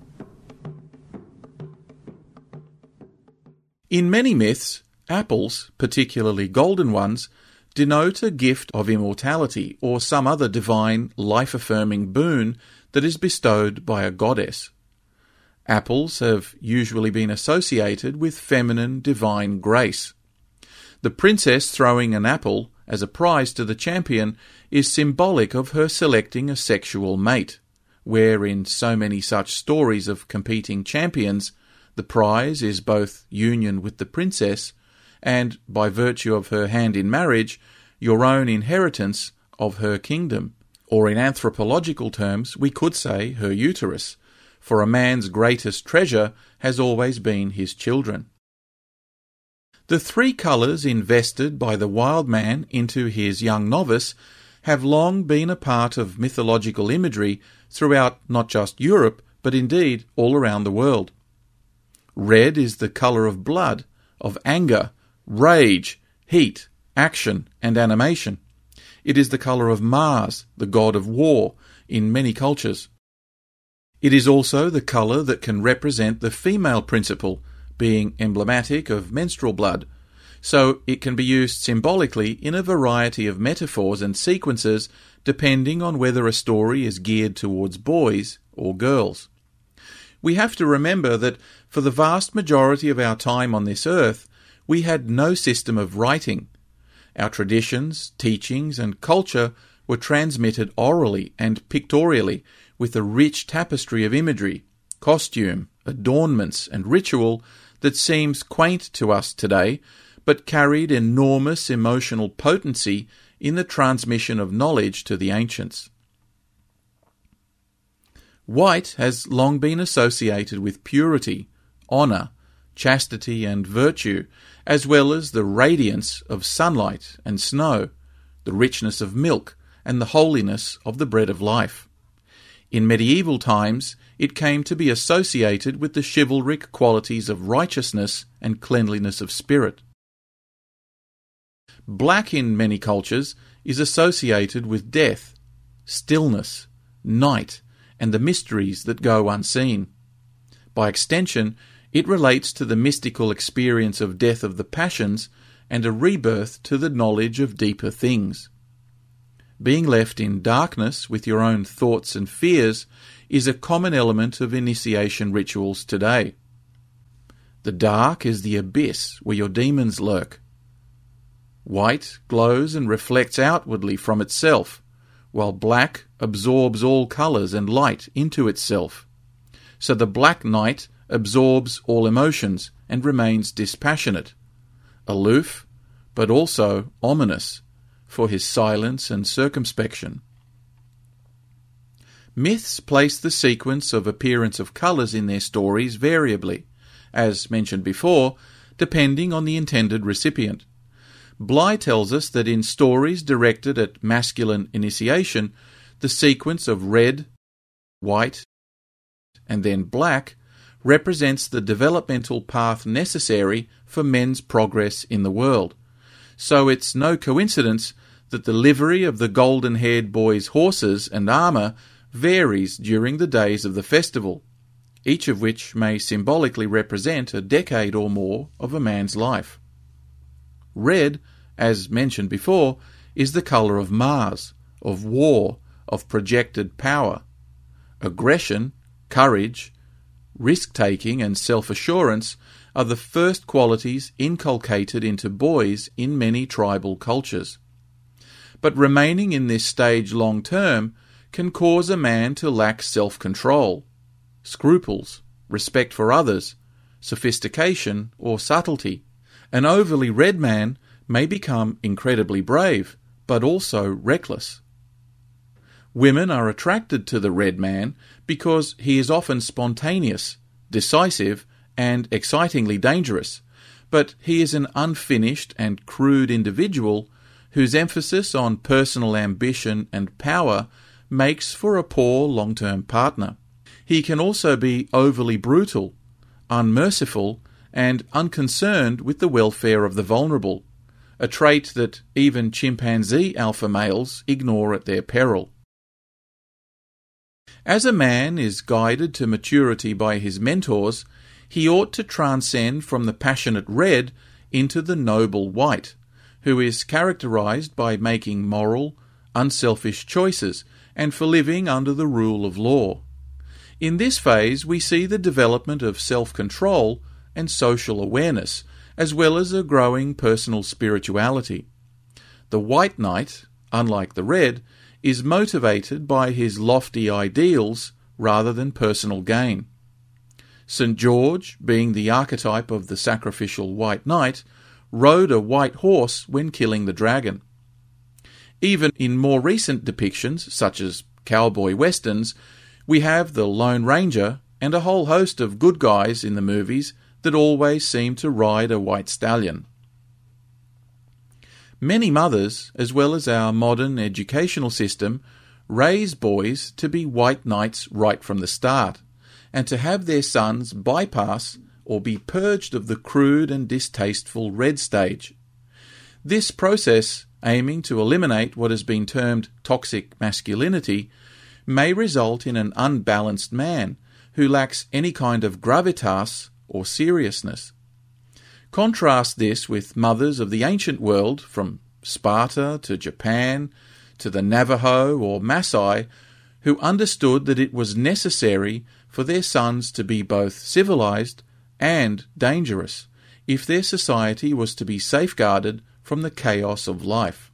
In many myths, apples, particularly golden ones, denote a gift of immortality or some other divine, life-affirming boon that is bestowed by a goddess. Apples have usually been associated with feminine divine grace. The princess throwing an apple as a prize to the champion is symbolic of her selecting a sexual mate, where in so many such stories of competing champions, the prize is both union with the princess and, by virtue of her hand in marriage, your own inheritance of her kingdom, or in anthropological terms we could say her uterus, for a man's greatest treasure has always been his children. The 3 colours invested by the wild man into his young novice have long been a part of mythological imagery throughout not just Europe, but indeed all around the world. Red is the colour of blood, of anger, rage, heat, action, and animation. It is the colour of Mars, the god of war, in many cultures. It is also the colour that can represent the female principle, being emblematic of menstrual blood, so it can be used symbolically in a variety of metaphors and sequences depending on whether a story is geared towards boys or girls. We have to remember that for the vast majority of our time on this earth, we had no system of writing. Our traditions, teachings, and culture were transmitted orally and pictorially with a rich tapestry of imagery, costume, adornments, and ritual that seems quaint to us today, but carried enormous emotional potency in the transmission of knowledge to the ancients. White has long been associated with purity, honour, chastity, and virtue, as well as the radiance of sunlight and snow, the richness of milk, and the holiness of the bread of life. In medieval times, it came to be associated with the chivalric qualities of righteousness and cleanliness of spirit. Black in many cultures is associated with death, stillness, night, and the mysteries that go unseen. By extension, it relates to the mystical experience of death of the passions and a rebirth to the knowledge of deeper things. Being left in darkness with your own thoughts and fears is a common element of initiation rituals today. The dark is the abyss where your demons lurk. White glows and reflects outwardly from itself, while black absorbs all colours and light into itself. So the black knight absorbs all emotions and remains dispassionate, aloof, but also ominous for his silence and circumspection. Myths place the sequence of appearance of colours in their stories variably, as mentioned before, depending on the intended recipient. Bly tells us that in stories directed at masculine initiation, the sequence of red, white, and then black represents the developmental path necessary for men's progress in the world. So it's no coincidence that the livery of the golden-haired boy's horses and armour varies during the days of the festival, each of which may symbolically represent a decade or more of a man's life. Red, as mentioned before, is the colour of Mars, of war, of projected power. Aggression, courage, risk-taking and self-assurance are the first qualities inculcated into boys in many tribal cultures. But remaining in this stage long-term can cause a man to lack self-control, scruples, respect for others, sophistication or subtlety. An overly red man may become incredibly brave, but also reckless. Women are attracted to the red man because he is often spontaneous, decisive, and excitingly dangerous, but he is an unfinished and crude individual whose emphasis on personal ambition and power makes for a poor long-term partner. He can also be overly brutal, unmerciful, and unconcerned with the welfare of the vulnerable, a trait that even chimpanzee alpha males ignore at their peril. As a man is guided to maturity by his mentors, he ought to transcend from the passionate red into the noble white, who is characterized by making moral, unselfish choices and for living under the rule of law. In this phase, we see the development of self-control and social awareness, as well as a growing personal spirituality. The white knight, unlike the red, is motivated by his lofty ideals rather than personal gain. St. George, being the archetype of the sacrificial white knight, rode a white horse when killing the dragon. Even in more recent depictions, such as cowboy westerns, we have the Lone Ranger and a whole host of good guys in the movies that always seem to ride a white stallion. Many mothers, as well as our modern educational system, raise boys to be white knights right from the start, and to have their sons bypass or be purged of the crude and distasteful red stage. This process, aiming to eliminate what has been termed toxic masculinity, may result in an unbalanced man who lacks any kind of gravitas or seriousness. Contrast this with mothers of the ancient world, from Sparta to Japan to the Navajo or Maasai, who understood that it was necessary for their sons to be both civilized and dangerous if their society was to be safeguarded from the chaos of life.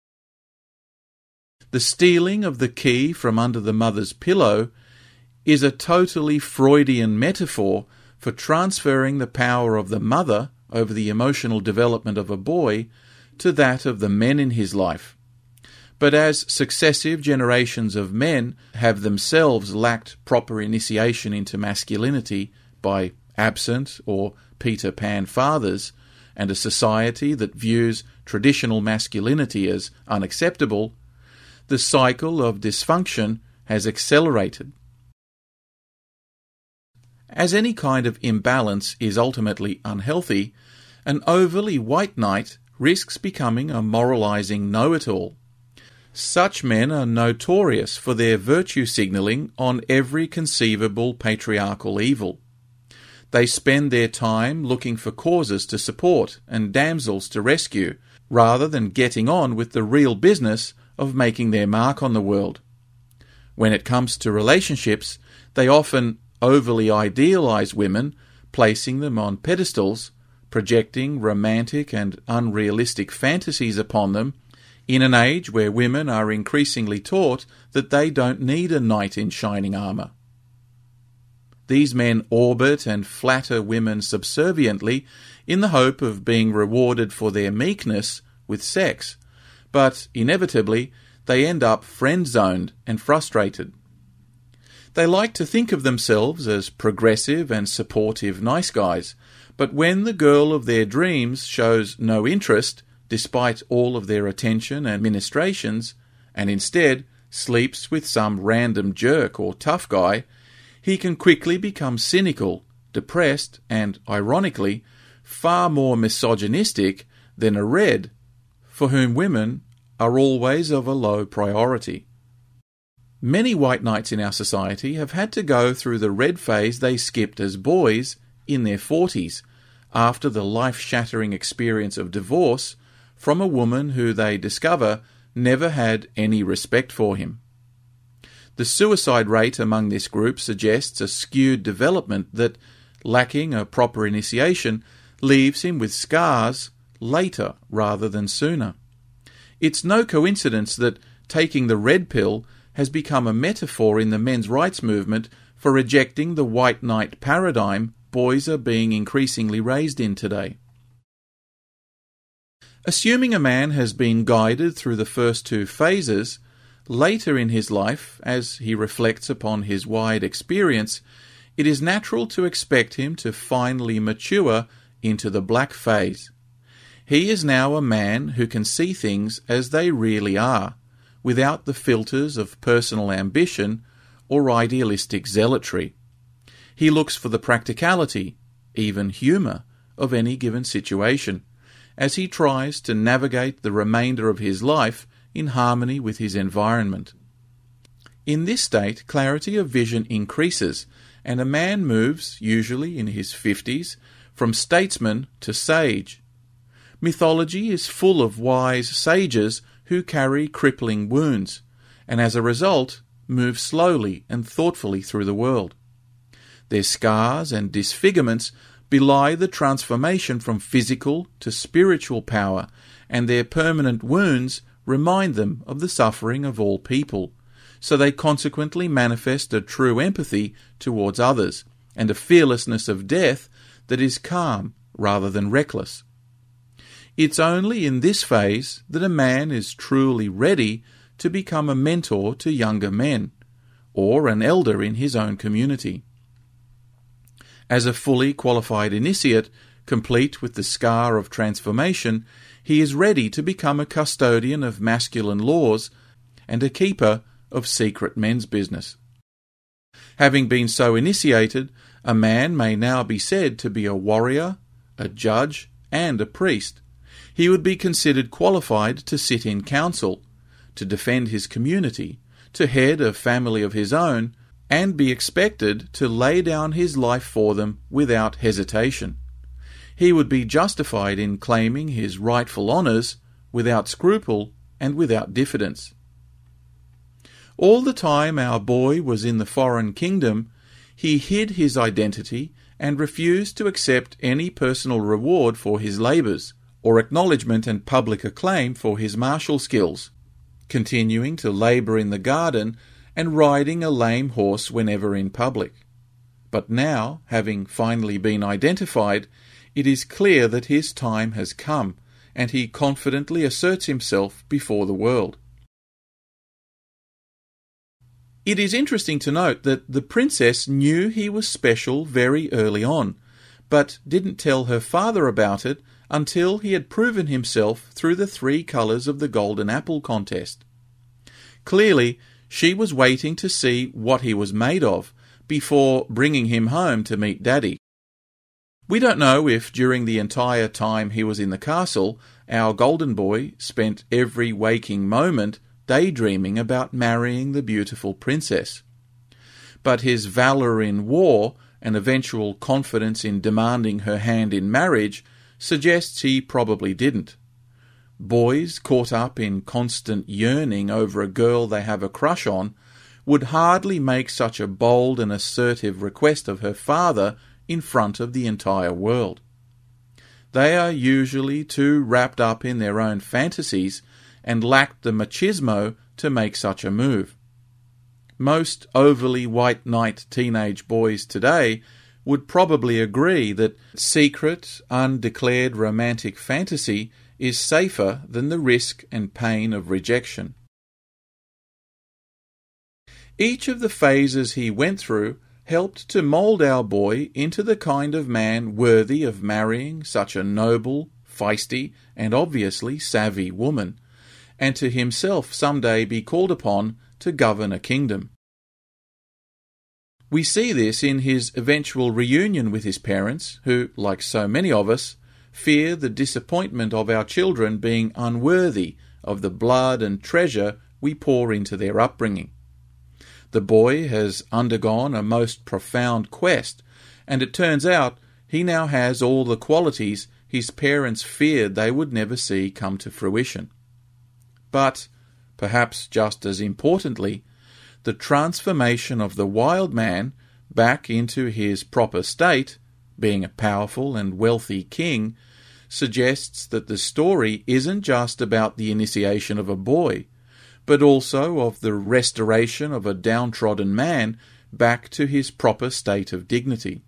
The stealing of the key from under the mother's pillow is a totally Freudian metaphor for transferring the power of the mother over the emotional development of a boy to that of the men in his life. But as successive generations of men have themselves lacked proper initiation into masculinity by absent or Peter Pan fathers, and a society that views traditional masculinity as unacceptable, the cycle of dysfunction has accelerated. As any kind of imbalance is ultimately unhealthy, an overly white knight risks becoming a moralizing know-it-all. Such men are notorious for their virtue signalling on every conceivable patriarchal evil. They spend their time looking for causes to support and damsels to rescue, rather than getting on with the real business of making their mark on the world. When it comes to relationships, they often overly idealize women, placing them on pedestals, projecting romantic and unrealistic fantasies upon them, in an age where women are increasingly taught that they don't need a knight in shining armour. These men orbit and flatter women subserviently in the hope of being rewarded for their meekness with sex, but inevitably they end up friend-zoned and frustrated. They like to think of themselves as progressive and supportive nice guys, but when the girl of their dreams shows no interest, despite all of their attention and ministrations, and instead sleeps with some random jerk or tough guy, he can quickly become cynical, depressed, and, ironically, far more misogynistic than a red, for whom women are always of a low priority. Many white knights in our society have had to go through the red phase they skipped as boys in their 40s, after the life-shattering experience of divorce from a woman who they discover never had any respect for him. The suicide rate among this group suggests a skewed development that, lacking a proper initiation, leaves him with scars later rather than sooner. It's no coincidence that taking the red pill has become a metaphor in the men's rights movement for rejecting the white knight paradigm boys are being increasingly raised in today. Assuming a man has been guided through the first two phases, later in his life, as he reflects upon his wide experience, it is natural to expect him to finally mature into the black phase. He is now a man who can see things as they really are, without the filters of personal ambition or idealistic zealotry. He looks for the practicality, even humour, of any given situation, as he tries to navigate the remainder of his life in harmony with his environment. In this state, clarity of vision increases, and a man moves, usually in his 50s, from statesman to sage. Mythology is full of wise sages who carry crippling wounds, and as a result move slowly and thoughtfully through the world. Their scars and disfigurements belie the transformation from physical to spiritual power, and their permanent wounds remind them of the suffering of all people, so they consequently manifest a true empathy towards others, and a fearlessness of death that is calm rather than reckless. It's only in this phase that a man is truly ready to become a mentor to younger men, or an elder in his own community. As a fully qualified initiate, complete with the scar of transformation, he is ready to become a custodian of masculine laws and a keeper of secret men's business. Having been so initiated, A man may now be said to be a warrior, a judge, and a priest. He would be considered qualified to sit in council, to defend his community, to head a family of his own, and be expected to lay down his life for them without hesitation. He would be justified in claiming his rightful honours without scruple and without diffidence. All the time our boy was in the foreign kingdom, he hid his identity and refused to accept any personal reward for his labours, or acknowledgement and public acclaim for his martial skills, continuing to labour in the garden and riding a lame horse whenever in public. But now, having finally been identified, it is clear that his time has come, and he confidently asserts himself before the world. It is interesting to note that the princess knew he was special very early on, but didn't tell her father about it until he had proven himself through the 3 colours of the Golden Apple contest. Clearly, she was waiting to see what he was made of before bringing him home to meet Daddy. We don't know if during the entire time he was in the castle, our golden boy spent every waking moment daydreaming about marrying the beautiful princess. But his valour in war and eventual confidence in demanding her hand in marriage suggests he probably didn't. Boys caught up in constant yearning over a girl they have a crush on would hardly make such a bold and assertive request of her father in front of the entire world. They are usually too wrapped up in their own fantasies and lacked the machismo to make such a move. Most overly white knight teenage boys today would probably agree that secret, undeclared romantic fantasy is safer than the risk and pain of rejection. Each of the phases he went through helped to mould our boy into the kind of man worthy of marrying such a noble, feisty, and obviously savvy woman, and to himself someday be called upon to govern a kingdom. We see this in his eventual reunion with his parents, who, like so many of us, fear the disappointment of our children being unworthy of the blood and treasure we pour into their upbringing. The boy has undergone a most profound quest, and it turns out he now has all the qualities his parents feared they would never see come to fruition. But, perhaps just as importantly, the transformation of the wild man back into his proper state, being a powerful and wealthy king, suggests that the story isn't just about the initiation of a boy, but also of the restoration of a downtrodden man back to his proper state of dignity.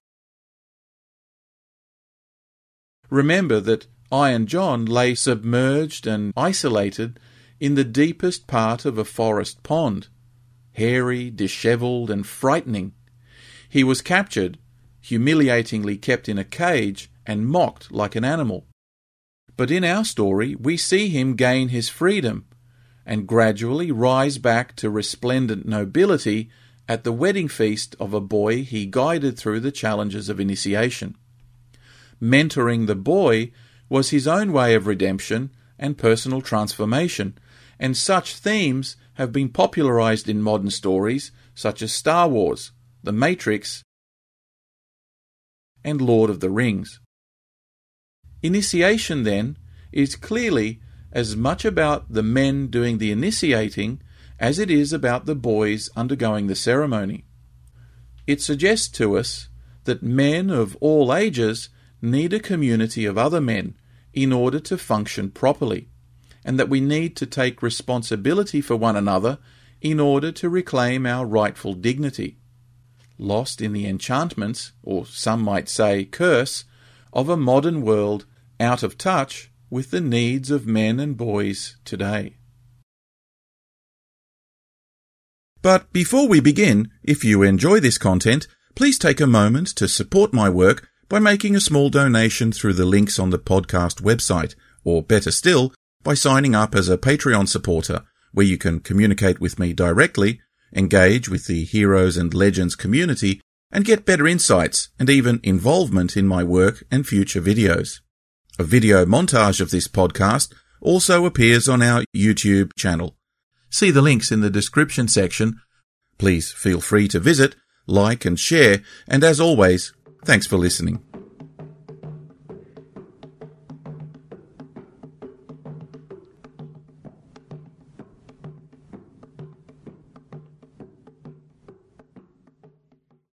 Remember that Iron John lay submerged and isolated in the deepest part of a forest pond, hairy, dishevelled, and frightening. He was captured, humiliatingly kept in a cage, and mocked like an animal. But in our story, we see him gain his freedom and gradually rise back to resplendent nobility at the wedding feast of a boy he guided through the challenges of initiation. Mentoring the boy was his own way of redemption and personal transformation, and such themes have been popularized in modern stories such as Star Wars, The Matrix, and Lord of the Rings. Initiation, then, is clearly as much about the men doing the initiating as it is about the boys undergoing the ceremony. It suggests to us that men of all ages need a community of other men in order to function properly, and that we need to take responsibility for one another in order to reclaim our rightful dignity, lost in the enchantments, or some might say curse, of a modern world out of touch with the needs of men and boys today. But before we begin, if you enjoy this content, please take a moment to support my work by making a small donation through the links on the podcast website, or better still, by signing up as a Patreon supporter, where you can communicate with me directly, engage with the Heroes and Legends community, and get better insights and even involvement in my work and future videos. A video montage of this podcast also appears on our YouTube channel. See the links in the description section. Please feel free to visit, like and share, and as always, thanks for listening.